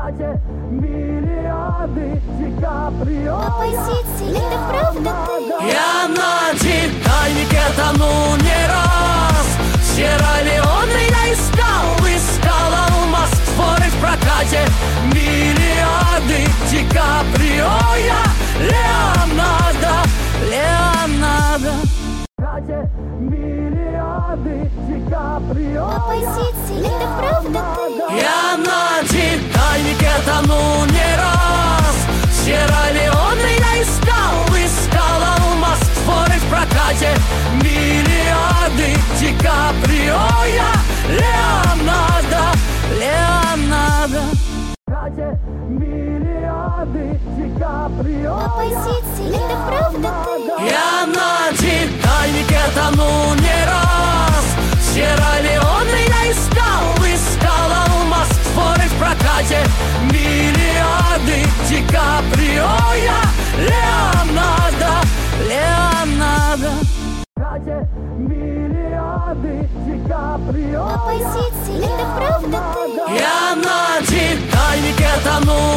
Катя, миллиарды, Ди Каприо. Это правда ты? Я на Титанике тону не раз. Сьерра-Леоне я искал алмаз. Споры в прокате, миллиарды, Ди Каприо. Я Леонардо. Катя, миллиарды, Ди Каприо. Это правда ты? Я на Титанике тону не раз. Сьерра-Леоне я искал алмаз. Споры в прокате, миллиарды, Ди Каприо. Я Леонардо. Катя, миллиарды, Ди Каприо. Это правда ты? Я на Титанике тону не раз. Сьерра-Леоне я искал алмаз. Споры в прокате, миллиарды, Ди Каприо. Я Леонардо. Катя, миллиарды, Ди Каприо. Это правда ты? Я на Титанике тону